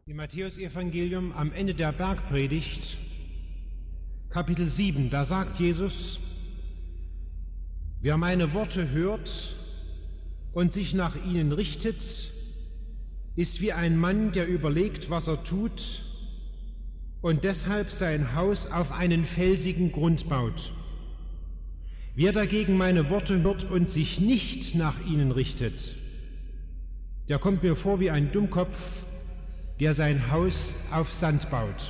Im Matthäusevangelium am Ende der Bergpredigt, Kapitel 7, da sagt Jesus: Wer meine Worte hört und sich nach ihnen richtet, ist wie ein Mann, der überlegt, was er tut und deshalb sein Haus auf einen felsigen Grund baut. Wer dagegen meine Worte hört und sich nicht nach ihnen richtet, der kommt mir vor wie ein Dummkopf, der sein Haus auf Sand baut.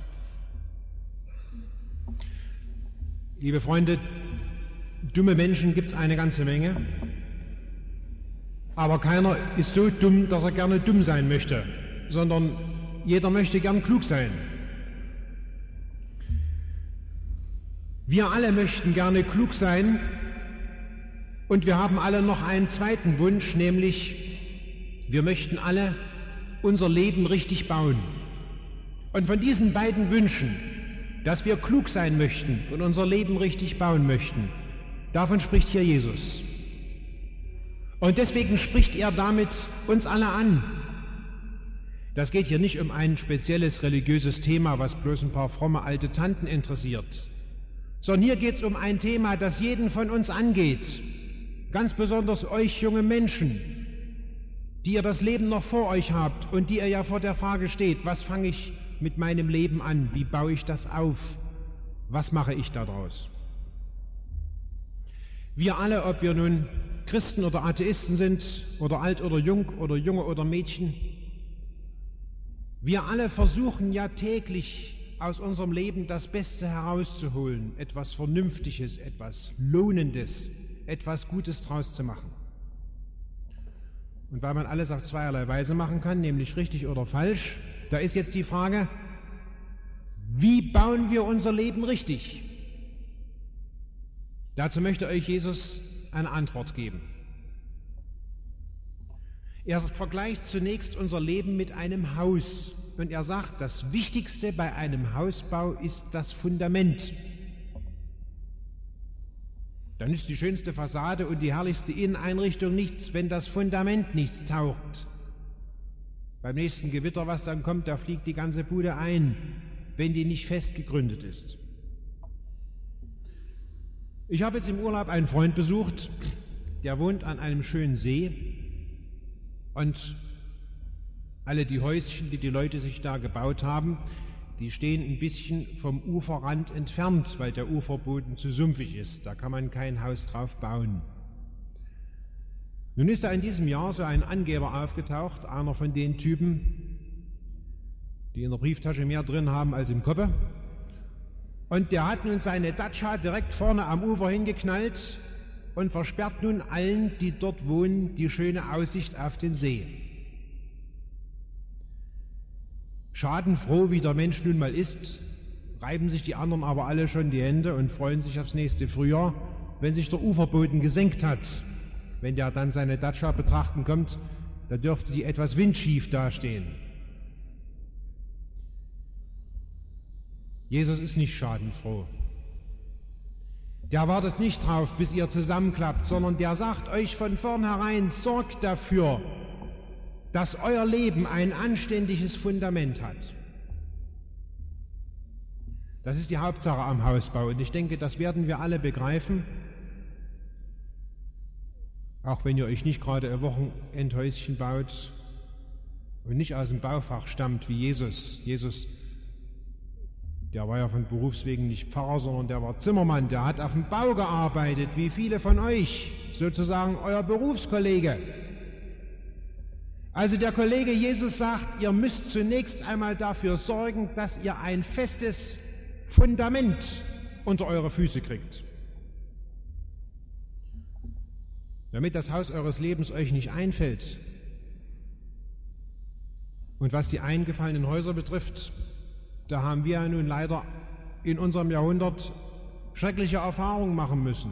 Liebe Freunde, dumme Menschen gibt es eine ganze Menge, aber keiner ist so dumm, dass er gerne dumm sein möchte, sondern jeder möchte gern klug sein. Wir alle möchten gerne klug sein und wir haben alle noch einen zweiten Wunsch, nämlich wir möchten alle unser Leben richtig bauen. Und von diesen beiden Wünschen, dass wir klug sein möchten und unser Leben richtig bauen möchten, davon spricht hier Jesus. Und deswegen spricht er damit uns alle an. Das geht hier nicht um ein spezielles religiöses Thema, was bloß ein paar fromme alte Tanten interessiert, sondern hier geht es um ein Thema, das jeden von uns angeht, ganz besonders euch junge Menschen, die ihr das Leben noch vor euch habt und die ihr ja vor der Frage steht: Was fange ich mit meinem Leben an? Wie baue ich das auf? Was mache ich daraus? Wir alle, ob wir nun Christen oder Atheisten sind oder alt oder jung oder Junge oder Mädchen, wir alle versuchen ja täglich aus unserem Leben das Beste herauszuholen, etwas Vernünftiges, etwas Lohnendes, etwas Gutes draus zu machen. Und weil man alles auf zweierlei Weise machen kann, nämlich richtig oder falsch, da ist jetzt die Frage: Wie bauen wir unser Leben richtig? Dazu möchte euch Jesus eine Antwort geben. Er vergleicht zunächst unser Leben mit einem Haus und er sagt, das Wichtigste bei einem Hausbau ist das Fundament. Dann ist die schönste Fassade und die herrlichste Inneneinrichtung nichts, wenn das Fundament nichts taugt. Beim nächsten Gewitter, was dann kommt, da fliegt die ganze Bude ein, wenn die nicht fest gegründet ist. Ich habe jetzt im Urlaub einen Freund besucht, der wohnt an einem schönen See und alle die Häuschen, die die Leute sich da gebaut haben, die stehen ein bisschen vom Uferrand entfernt, weil der Uferboden zu sumpfig ist. Da kann man kein Haus drauf bauen. Nun ist da in diesem Jahr so ein Angeber aufgetaucht, einer von den Typen, die in der Brieftasche mehr drin haben als im Koppe. Und der hat nun seine Datscha direkt vorne am Ufer hingeknallt und versperrt nun allen, die dort wohnen, die schöne Aussicht auf den See. Schadenfroh, wie der Mensch nun mal ist, reiben sich die anderen aber alle schon die Hände und freuen sich aufs nächste Frühjahr, wenn sich der Uferboden gesenkt hat. Wenn der dann seine Datscha betrachten kommt, da dürfte die etwas windschief dastehen. Jesus ist nicht schadenfroh. Der wartet nicht drauf, bis ihr zusammenklappt, sondern der sagt euch von vornherein: Sorgt dafür, dass euer Leben ein anständiges Fundament hat. Das ist die Hauptsache am Hausbau und ich denke, das werden wir alle begreifen, auch wenn ihr euch nicht gerade ein Wochenendhäuschen baut und nicht aus dem Baufach stammt wie Jesus. Jesus, der war ja von Berufswegen nicht Pfarrer, sondern der war Zimmermann, der hat auf dem Bau gearbeitet, wie viele von euch, sozusagen euer Berufskollege. Also der Kollege Jesus sagt, ihr müsst zunächst einmal dafür sorgen, dass ihr ein festes Fundament unter eure Füße kriegt. Damit das Haus eures Lebens euch nicht einfällt. Und was die eingefallenen Häuser betrifft, da haben wir ja nun leider in unserem Jahrhundert schreckliche Erfahrungen machen müssen.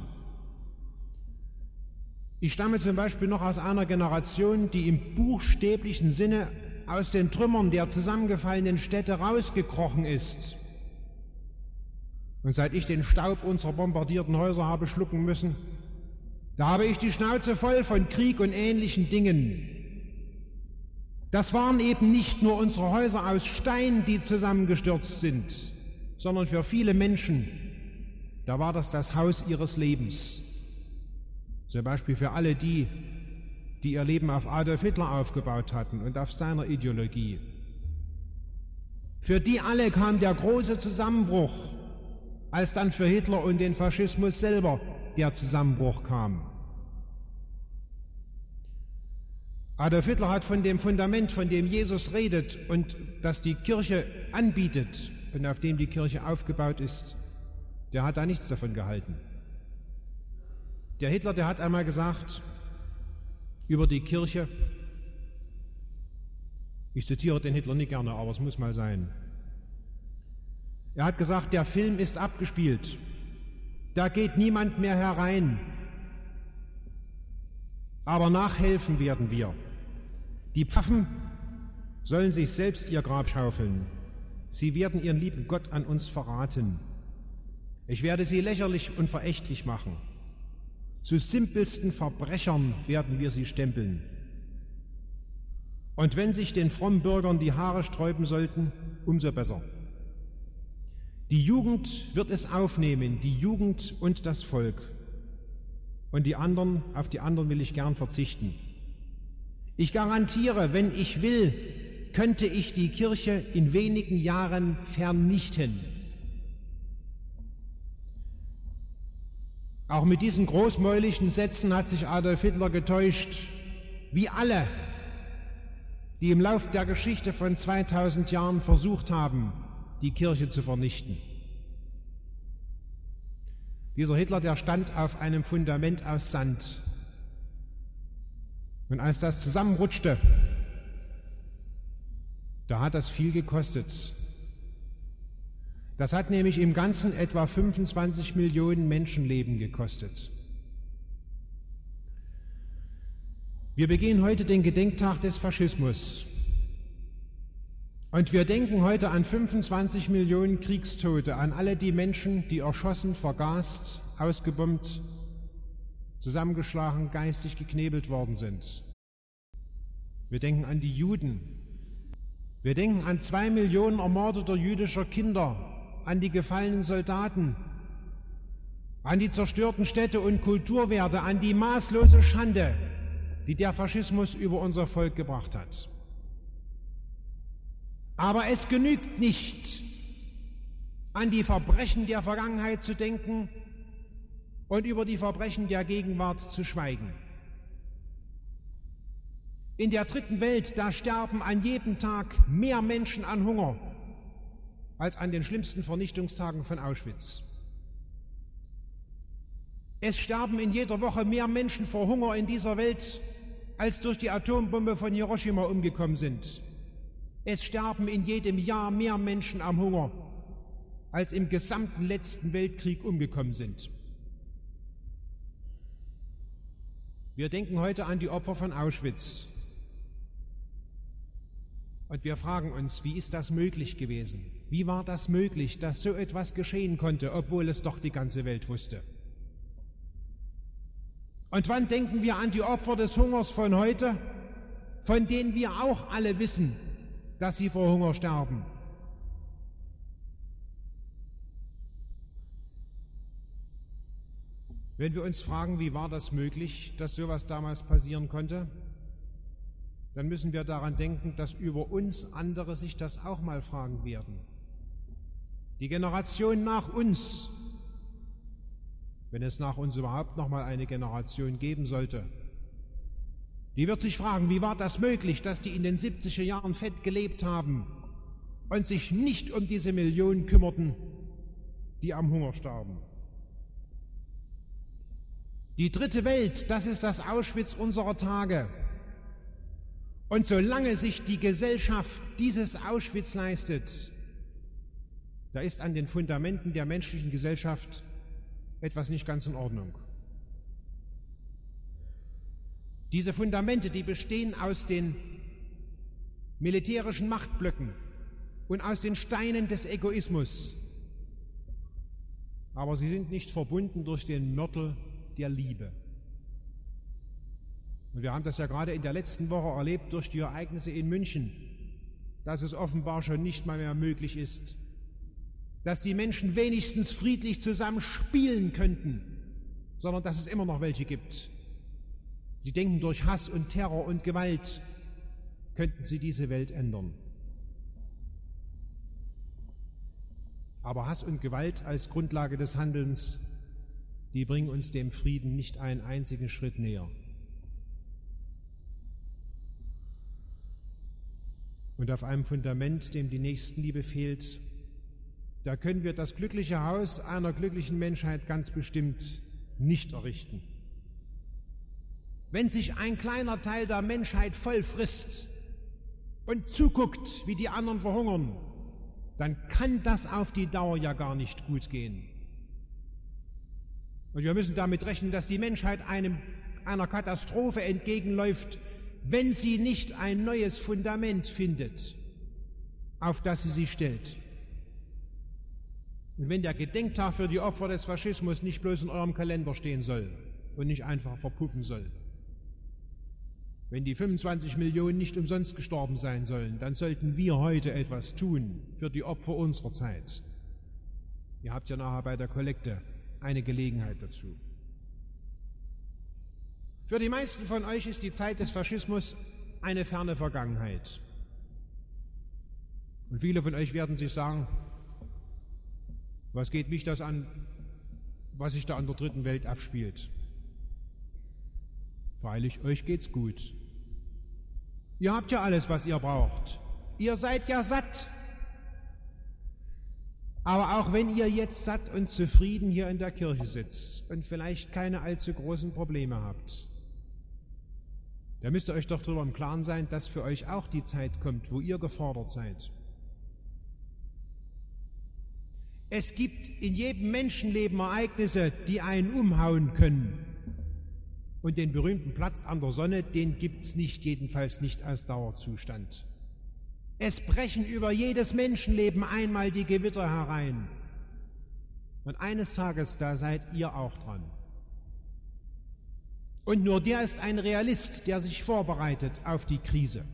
Ich stamme zum Beispiel noch aus einer Generation, die im buchstäblichen Sinne aus den Trümmern der zusammengefallenen Städte rausgekrochen ist. Und seit ich den Staub unserer bombardierten Häuser habe schlucken müssen, da habe ich die Schnauze voll von Krieg und ähnlichen Dingen. Das waren eben nicht nur unsere Häuser aus Stein, die zusammengestürzt sind, sondern für viele Menschen, da war das Haus ihres Lebens. Zum Beispiel für alle die ihr Leben auf Adolf Hitler aufgebaut hatten und auf seiner Ideologie. Für die alle kam der große Zusammenbruch, als dann für Hitler und den Faschismus selber der Zusammenbruch kam. Adolf Hitler hat von dem Fundament, von dem Jesus redet und das die Kirche anbietet und auf dem die Kirche aufgebaut ist, der hat da nichts davon gehalten. Der Hitler, der hat einmal gesagt über die Kirche, ich zitiere den Hitler nicht gerne, aber es muss mal sein. Er hat gesagt, der Film ist abgespielt, da geht niemand mehr herein, aber nachhelfen werden wir. Die Pfaffen sollen sich selbst ihr Grab schaufeln. Sie werden ihren lieben Gott an uns verraten. Ich werde sie lächerlich und verächtlich machen. Zu simpelsten Verbrechern werden wir sie stempeln. Und wenn sich den frommen Bürgern die Haare sträuben sollten, umso besser. Die Jugend wird es aufnehmen, die Jugend und das Volk. Und auf die anderen will ich gern verzichten. Ich garantiere, wenn ich will, könnte ich die Kirche in wenigen Jahren vernichten. Auch mit diesen großmäuligen Sätzen hat sich Adolf Hitler getäuscht, wie alle, die im Lauf der Geschichte von 2000 Jahren versucht haben, die Kirche zu vernichten. Dieser Hitler, der stand auf einem Fundament aus Sand. Und als das zusammenrutschte, da hat das viel gekostet. Das hat nämlich im Ganzen etwa 25 Millionen Menschenleben gekostet. Wir begehen heute den Gedenktag des Faschismus. Und wir denken heute an 25 Millionen Kriegstote, an alle die Menschen, die erschossen, vergast, ausgebombt, zusammengeschlagen, geistig geknebelt worden sind. Wir denken an die Juden. Wir denken an 2 Millionen ermordeter jüdischer Kinder, an die gefallenen Soldaten, an die zerstörten Städte und Kulturwerte, an die maßlose Schande, die der Faschismus über unser Volk gebracht hat. Aber es genügt nicht, an die Verbrechen der Vergangenheit zu denken und über die Verbrechen der Gegenwart zu schweigen. In der dritten Welt, da sterben an jedem Tag mehr Menschen an Hunger als an den schlimmsten Vernichtungstagen von Auschwitz. Es sterben in jeder Woche mehr Menschen vor Hunger in dieser Welt, als durch die Atombombe von Hiroshima umgekommen sind. Es sterben in jedem Jahr mehr Menschen am Hunger, als im gesamten letzten Weltkrieg umgekommen sind. Wir denken heute an die Opfer von Auschwitz. Und wir fragen uns, wie ist das möglich gewesen? Wie war das möglich, dass so etwas geschehen konnte, obwohl es doch die ganze Welt wusste? Und wann denken wir an die Opfer des Hungers von heute, von denen wir auch alle wissen, dass sie vor Hunger sterben? Wenn wir uns fragen, wie war das möglich, dass sowas damals passieren konnte, dann müssen wir daran denken, dass über uns andere sich das auch mal fragen werden. Die Generation nach uns, wenn es nach uns überhaupt noch mal eine Generation geben sollte, die wird sich fragen, wie war das möglich, dass die in den 70er Jahren fett gelebt haben und sich nicht um diese Millionen kümmerten, die am Hunger starben. Die dritte Welt, das ist das Auschwitz unserer Tage. Und solange sich die Gesellschaft dieses Auschwitz leistet, da ist an den Fundamenten der menschlichen Gesellschaft etwas nicht ganz in Ordnung. Diese Fundamente, die bestehen aus den militärischen Machtblöcken und aus den Steinen des Egoismus. Aber sie sind nicht verbunden durch den Mörtel der Liebe. Und wir haben das ja gerade in der letzten Woche erlebt durch die Ereignisse in München, dass es offenbar schon nicht mal mehr möglich ist, dass die Menschen wenigstens friedlich zusammen spielen könnten, sondern dass es immer noch welche gibt, die denken, durch Hass und Terror und Gewalt könnten sie diese Welt ändern. Aber Hass und Gewalt als Grundlage des Handelns, die bringen uns dem Frieden nicht einen einzigen Schritt näher. Und auf einem Fundament, dem die Nächstenliebe fehlt, da können wir das glückliche Haus einer glücklichen Menschheit ganz bestimmt nicht errichten. Wenn sich ein kleiner Teil der Menschheit voll frisst und zuguckt, wie die anderen verhungern, dann kann das auf die Dauer ja gar nicht gut gehen. Und wir müssen damit rechnen, dass die Menschheit einer Katastrophe entgegenläuft, wenn sie nicht ein neues Fundament findet, auf das sie sich stellt. Und wenn der Gedenktag für die Opfer des Faschismus nicht bloß in eurem Kalender stehen soll und nicht einfach verpuffen soll, wenn die 25 Millionen nicht umsonst gestorben sein sollen, dann sollten wir heute etwas tun für die Opfer unserer Zeit. Ihr habt ja nachher bei der Kollekte eine Gelegenheit dazu. Für die meisten von euch ist die Zeit des Faschismus eine ferne Vergangenheit. Und viele von euch werden sich sagen, was geht mich das an, was sich da an der dritten Welt abspielt? Freilich, euch geht's gut. Ihr habt ja alles, was ihr braucht. Ihr seid ja satt. Aber auch wenn ihr jetzt satt und zufrieden hier in der Kirche sitzt und vielleicht keine allzu großen Probleme habt, da müsst ihr euch doch darüber im Klaren sein, dass für euch auch die Zeit kommt, wo ihr gefordert seid. Es gibt in jedem Menschenleben Ereignisse, die einen umhauen können. Und den berühmten Platz an der Sonne, den gibt's nicht, jedenfalls nicht als Dauerzustand. Es brechen über jedes Menschenleben einmal die Gewitter herein. Und eines Tages, da seid ihr auch dran. Und nur der ist ein Realist, der sich vorbereitet auf die Krise.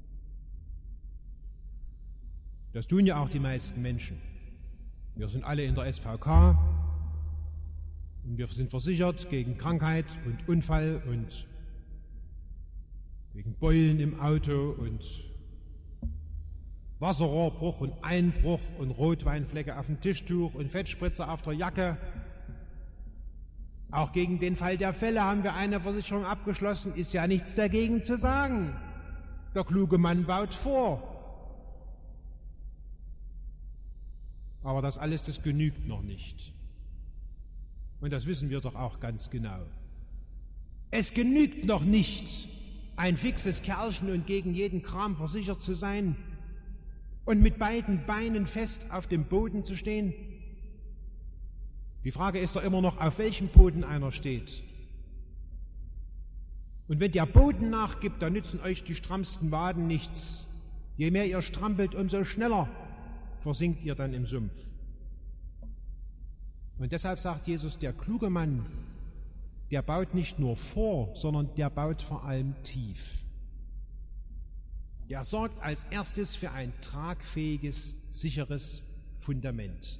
Das tun ja auch die meisten Menschen. Wir sind alle in der SVK und wir sind versichert gegen Krankheit und Unfall und gegen Beulen im Auto und Wasserrohrbruch und Einbruch und Rotweinflecke auf dem Tischtuch und Fettspritzer auf der Jacke. Auch gegen den Fall der Fälle haben wir eine Versicherung abgeschlossen, ist ja nichts dagegen zu sagen. Der kluge Mann baut vor. Aber das alles, das genügt noch nicht. Und das wissen wir doch auch ganz genau. Es genügt noch nicht, ein fixes Kerlchen und gegen jeden Kram versichert zu sein und mit beiden Beinen fest auf dem Boden zu stehen. Die Frage ist doch immer noch, auf welchem Boden einer steht. Und wenn der Boden nachgibt, dann nützen euch die strammsten Waden nichts. Je mehr ihr strampelt, umso schneller versinkt ihr dann im Sumpf. Und deshalb sagt Jesus, der kluge Mann, der baut nicht nur vor, sondern der baut vor allem tief. Der sorgt als erstes für ein tragfähiges, sicheres Fundament.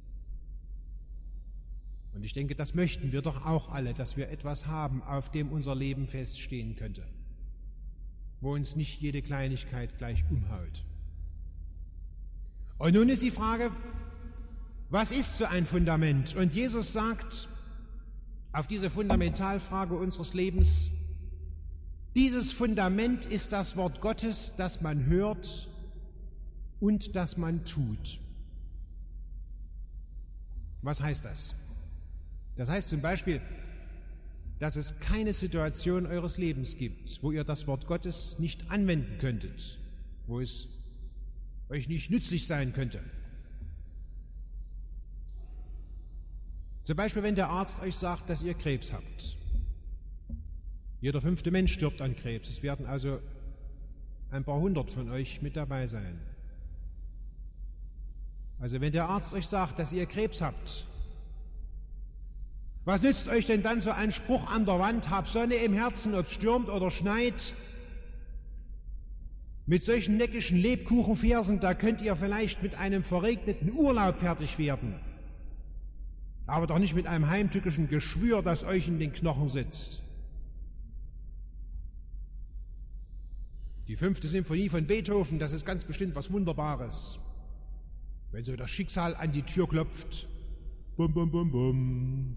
Und ich denke, das möchten wir doch auch alle, dass wir etwas haben, auf dem unser Leben feststehen könnte, wo uns nicht jede Kleinigkeit gleich umhaut. Und nun ist die Frage, was ist so ein Fundament? Und Jesus sagt auf diese Fundamentalfrage unseres Lebens, dieses Fundament ist das Wort Gottes, das man hört und das man tut. Was heißt das? Das heißt zum Beispiel, dass es keine Situation eures Lebens gibt, wo ihr das Wort Gottes nicht anwenden könntet, wo es euch nicht nützlich sein könnte. Zum Beispiel, wenn der Arzt euch sagt, dass ihr Krebs habt. Jeder 5. Mensch stirbt an Krebs. Es werden also ein paar hundert von euch mit dabei sein. Also wenn der Arzt euch sagt, dass ihr Krebs habt, Was nützt euch denn dann so ein Spruch an der Wand, hab Sonne im Herzen, ob es stürmt oder schneit? Mit solchen neckischen Lebkuchenversen, da könnt ihr vielleicht mit einem verregneten Urlaub fertig werden. Aber doch nicht mit einem heimtückischen Geschwür, das euch in den Knochen sitzt. Die 5. Symphonie von Beethoven, das ist ganz bestimmt was Wunderbares. Wenn so das Schicksal an die Tür klopft, bum, bum, bum, bum.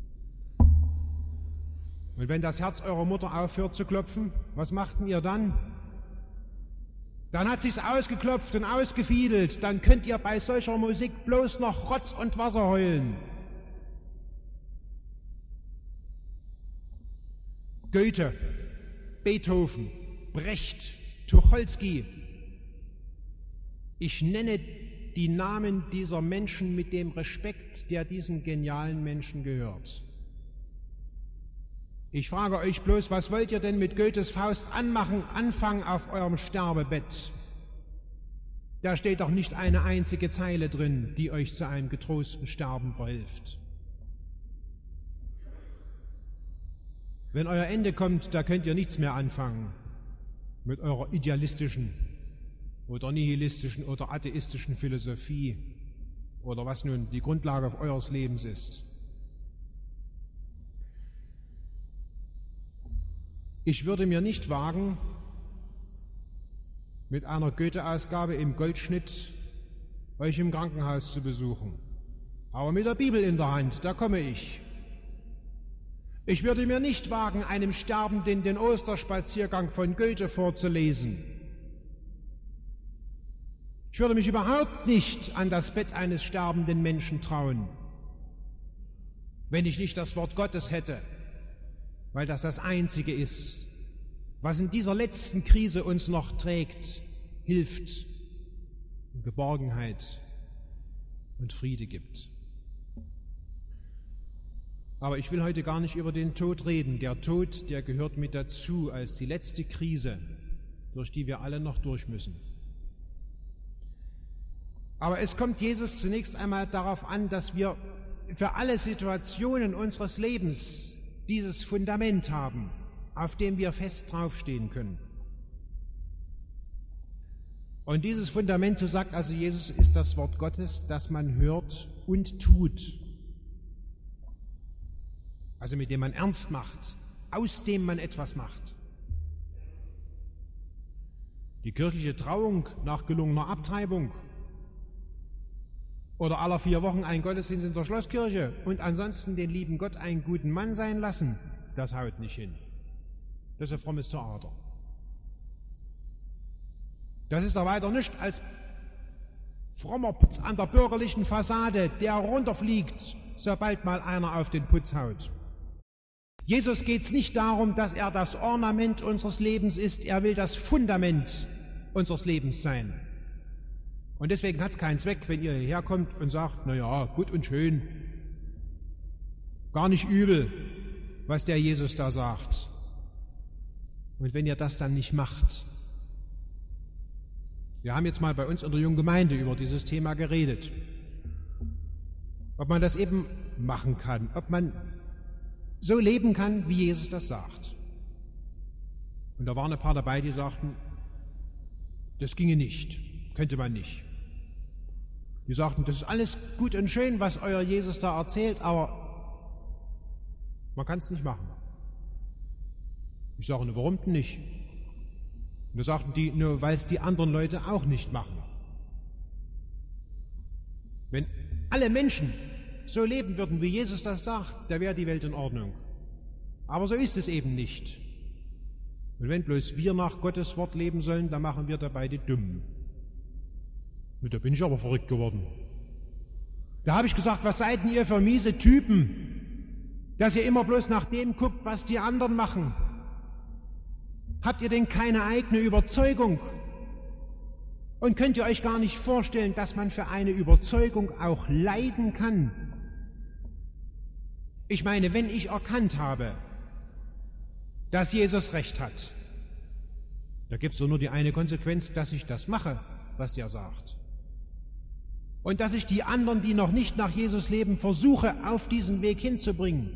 Und wenn das Herz eurer Mutter aufhört zu klopfen, was machten ihr dann? Dann hat sich's ausgeklopft und ausgefiedelt, dann könnt ihr bei solcher Musik bloß noch Rotz und Wasser heulen. Goethe, Beethoven, Brecht, Tucholsky. Ich nenne die Namen dieser Menschen mit dem Respekt, der diesen genialen Menschen gehört. Ich frage euch bloß, was wollt ihr denn mit Goethes Faust anfangen auf eurem Sterbebett? Da steht doch nicht eine einzige Zeile drin, die euch zu einem getrosten Sterben verhilft. Wenn euer Ende kommt, da könnt ihr nichts mehr anfangen mit eurer idealistischen oder nihilistischen oder atheistischen Philosophie oder was nun die Grundlage eures Lebens ist. Ich würde mir nicht wagen, mit einer Goethe-Ausgabe im Goldschnitt euch im Krankenhaus zu besuchen. Aber mit der Bibel in der Hand, da komme ich. Ich würde mir nicht wagen, einem Sterbenden den Osterspaziergang von Goethe vorzulesen. Ich würde mich überhaupt nicht an das Bett eines sterbenden Menschen trauen, wenn ich nicht das Wort Gottes hätte, weil das das Einzige ist, was in dieser letzten Krise uns noch trägt, hilft, und Geborgenheit und Friede gibt. Aber ich will heute gar nicht über den Tod reden. Der Tod, der gehört mit dazu als die letzte Krise, durch die wir alle noch durch müssen. Aber es kommt Jesus zunächst einmal darauf an, dass wir für alle Situationen unseres Lebens dieses Fundament haben, auf dem wir fest draufstehen können. Und dieses Fundament, so sagt also Jesus, ist das Wort Gottes, das man hört und tut. Also mit dem man ernst macht, aus dem man etwas macht. Die kirchliche Trauung nach gelungener Abtreibung oder alle 4 Wochen ein Gottesdienst in der Schlosskirche und ansonsten den lieben Gott einen guten Mann sein lassen, das haut nicht hin. Das ist ein frommes Theater. Das ist doch weiter nicht als frommer Putz an der bürgerlichen Fassade, der runterfliegt, sobald mal einer auf den Putz haut. Jesus geht es nicht darum, dass er das Ornament unseres Lebens ist, er will das Fundament unseres Lebens sein. Und deswegen hat es keinen Zweck, wenn ihr hierher kommt und sagt, na ja, gut und schön, gar nicht übel, was der Jesus da sagt. Und wenn ihr das dann nicht macht. Wir haben jetzt mal bei uns in der jungen Gemeinde über dieses Thema geredet. Ob man das eben machen kann, ob man so leben kann, wie Jesus das sagt. Und da waren ein paar dabei, die sagten, das ginge nicht, könnte man nicht. Die sagten, das ist alles gut und schön, was euer Jesus da erzählt, aber man kann es nicht machen. Ich sage, warum denn nicht? Und da sagten die, nur weil es die anderen Leute auch nicht machen. Wenn alle Menschen so leben würden, wie Jesus das sagt, da wäre die Welt in Ordnung. Aber so ist es eben nicht. Und wenn bloß wir nach Gottes Wort leben sollen, dann machen wir dabei die Dummen. Und da bin ich aber verrückt geworden. Da habe ich gesagt, was seid denn ihr für miese Typen, dass ihr immer bloß nach dem guckt, was die anderen machen? Habt ihr denn keine eigene Überzeugung? Und könnt ihr euch gar nicht vorstellen, dass man für eine Überzeugung auch leiden kann? Ich meine, wenn ich erkannt habe, dass Jesus recht hat, da gibt es doch nur die eine Konsequenz, dass ich das mache, was der sagt. und dass ich die anderen, die noch nicht nach Jesus leben, versuche, auf diesen Weg hinzubringen.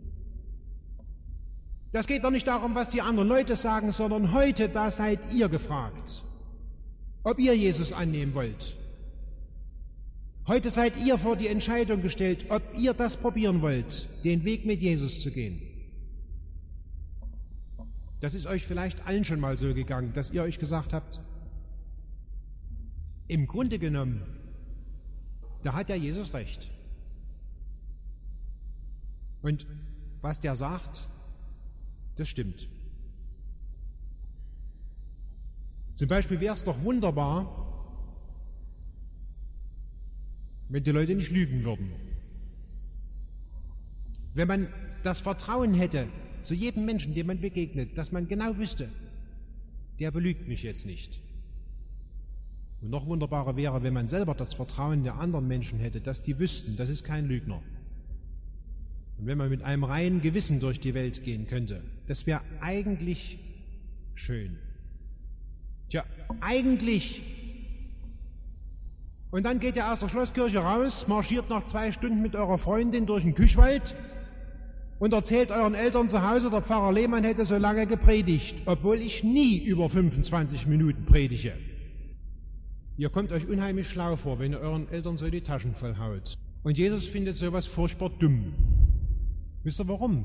Das geht doch nicht darum, was die anderen Leute sagen, sondern heute, da seid ihr gefragt, ob ihr Jesus annehmen wollt. Heute seid ihr vor die Entscheidung gestellt, ob ihr das probieren wollt, den Weg mit Jesus zu gehen. Das ist euch vielleicht allen schon mal so gegangen, dass ihr euch gesagt habt, im Grunde genommen, da hat ja Jesus recht. Und was der sagt, das stimmt. Zum Beispiel wäre es doch wunderbar, wenn die Leute nicht lügen würden. Wenn man das Vertrauen hätte zu jedem Menschen, dem man begegnet, dass man genau wüsste, der belügt mich jetzt nicht. Und noch wunderbarer wäre, wenn man selber das Vertrauen der anderen Menschen hätte, dass die wüssten, das ist kein Lügner. Und wenn man mit einem reinen Gewissen durch die Welt gehen könnte, das wäre eigentlich schön. Tja, eigentlich. Und dann geht ihr aus der Schlosskirche raus, marschiert nach 2 Stunden mit eurer Freundin durch den Küchwald und erzählt euren Eltern zu Hause, der Pfarrer Lehmann hätte so lange gepredigt, obwohl ich nie über 25 Minuten predige. Ihr kommt euch unheimlich schlau vor, wenn ihr euren Eltern so die Taschen voll haut. Und Jesus findet sowas furchtbar dumm. Wisst ihr warum?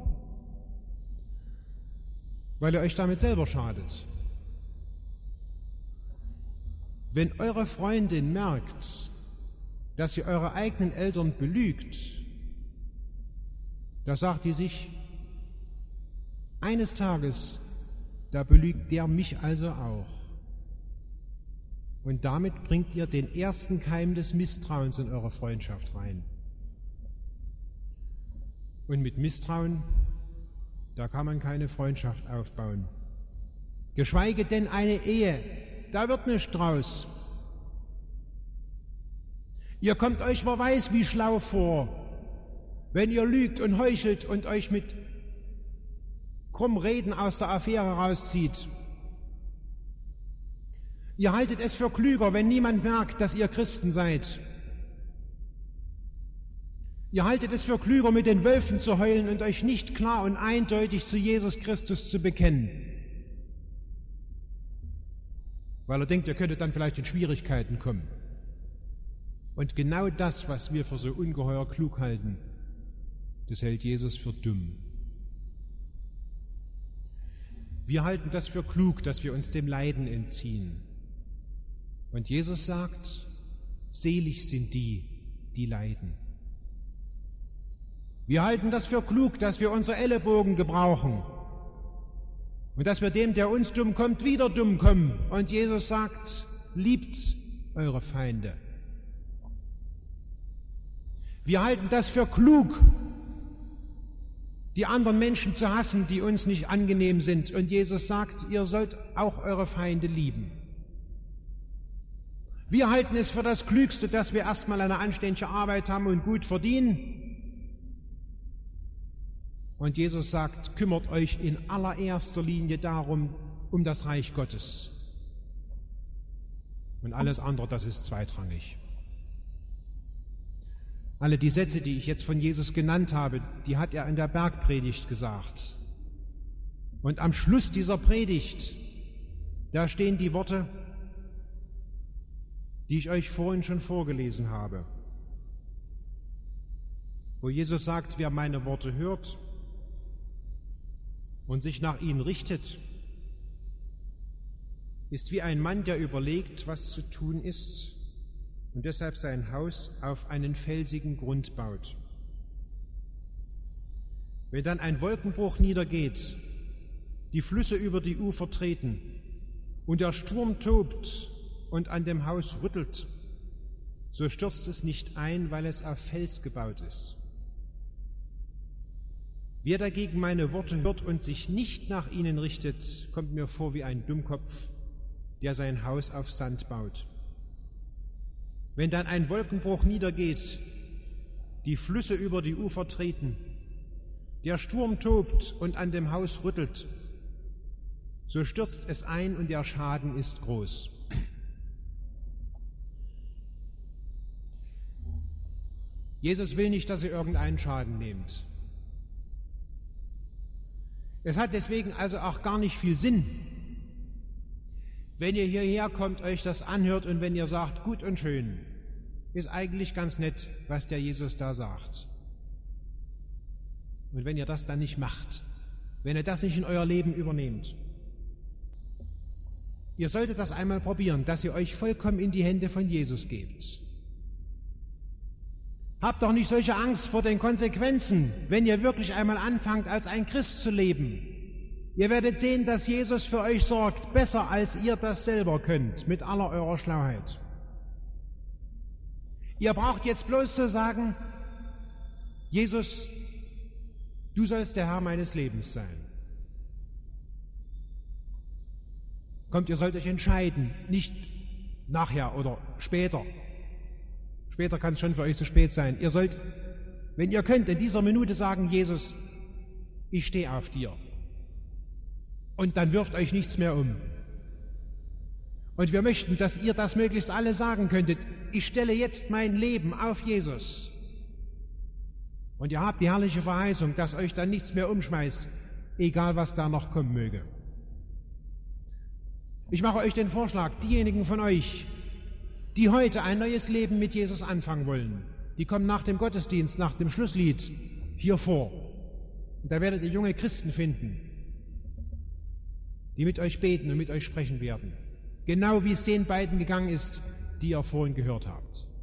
Weil ihr euch damit selber schadet. Wenn eure Freundin merkt, dass sie eure eigenen Eltern belügt, da sagt die sich, eines Tages, da belügt der mich also auch. Und damit bringt ihr den ersten Keim des Misstrauens in eure Freundschaft rein. Und mit Misstrauen, da kann man keine Freundschaft aufbauen. Geschweige denn eine Ehe, da wird nichts draus. Ihr kommt euch wer weiß wie schlau vor, wenn ihr lügt und heuchelt und euch mit krumm Reden aus der Affäre rauszieht. Ihr haltet es für klüger, wenn niemand merkt, dass ihr Christen seid. Ihr haltet es für klüger, mit den Wölfen zu heulen und euch nicht klar und eindeutig zu Jesus Christus zu bekennen. Weil ihr denkt, ihr könntet dann vielleicht in Schwierigkeiten kommen. Und genau das, was wir für so ungeheuer klug halten, das hält Jesus für dumm. Wir halten das für klug, dass wir uns dem Leiden entziehen. Und Jesus sagt, selig sind die, die leiden. Wir halten das für klug, dass wir unsere Ellenbogen gebrauchen und dass wir dem, der uns dumm kommt, wieder dumm kommen. Und Jesus sagt, liebt eure Feinde. Wir halten das für klug, die anderen Menschen zu hassen, die uns nicht angenehm sind. Und Jesus sagt, ihr sollt auch eure Feinde lieben. Wir halten es für das Klügste, dass wir erstmal eine anständige Arbeit haben und gut verdienen. Und Jesus sagt, kümmert euch in allererster Linie darum, um das Reich Gottes. Und alles andere, das ist zweitrangig. Alle die Sätze, die ich jetzt von Jesus genannt habe, die hat er in der Bergpredigt gesagt. Und am Schluss dieser Predigt, da stehen die Worte, die ich euch vorhin schon vorgelesen habe, wo Jesus sagt, wer meine Worte hört und sich nach ihnen richtet, ist wie ein Mann, der überlegt, was zu tun ist und deshalb sein Haus auf einen felsigen Grund baut. Wenn dann ein Wolkenbruch niedergeht, die Flüsse über die Ufer treten und der Sturm tobt und an dem Haus rüttelt, so stürzt es nicht ein, weil es auf Fels gebaut ist. Wer dagegen meine Worte hört und sich nicht nach ihnen richtet, kommt mir vor wie ein Dummkopf, der sein Haus auf Sand baut. Wenn dann ein Wolkenbruch niedergeht, die Flüsse über die Ufer treten, der Sturm tobt und an dem Haus rüttelt, so stürzt es ein und der Schaden ist groß. Jesus will nicht, dass ihr irgendeinen Schaden nehmt. Es hat deswegen also auch gar nicht viel Sinn, wenn ihr hierher kommt, euch das anhört und wenn ihr sagt, gut und schön, ist eigentlich ganz nett, was der Jesus da sagt. Und wenn ihr das dann nicht macht, wenn ihr das nicht in euer Leben übernehmt, ihr solltet das einmal probieren, dass ihr euch vollkommen in die Hände von Jesus gebt. Habt doch nicht solche Angst vor den Konsequenzen, wenn ihr wirklich einmal anfangt, als ein Christ zu leben. Ihr werdet sehen, dass Jesus für euch sorgt, besser als ihr das selber könnt, mit aller eurer Schlauheit. Ihr braucht jetzt bloß zu sagen, Jesus, du sollst der Herr meines Lebens sein. Kommt, ihr sollt euch entscheiden, nicht nachher oder später. Später kann es schon für euch zu spät sein. Ihr sollt, wenn ihr könnt, in dieser Minute sagen, Jesus, ich stehe auf dir. Und dann wirft euch nichts mehr um. Und wir möchten, dass ihr das möglichst alle sagen könntet. Ich stelle jetzt mein Leben auf Jesus. Und ihr habt die herrliche Verheißung, dass euch dann nichts mehr umschmeißt, egal was da noch kommen möge. Ich mache euch den Vorschlag, diejenigen von euch, die heute ein neues Leben mit Jesus anfangen wollen, die kommen nach dem Gottesdienst, nach dem Schlusslied hier vor. Und da werdet ihr junge Christen finden, die mit euch beten und mit euch sprechen werden. Genau wie es den beiden gegangen ist, die ihr vorhin gehört habt.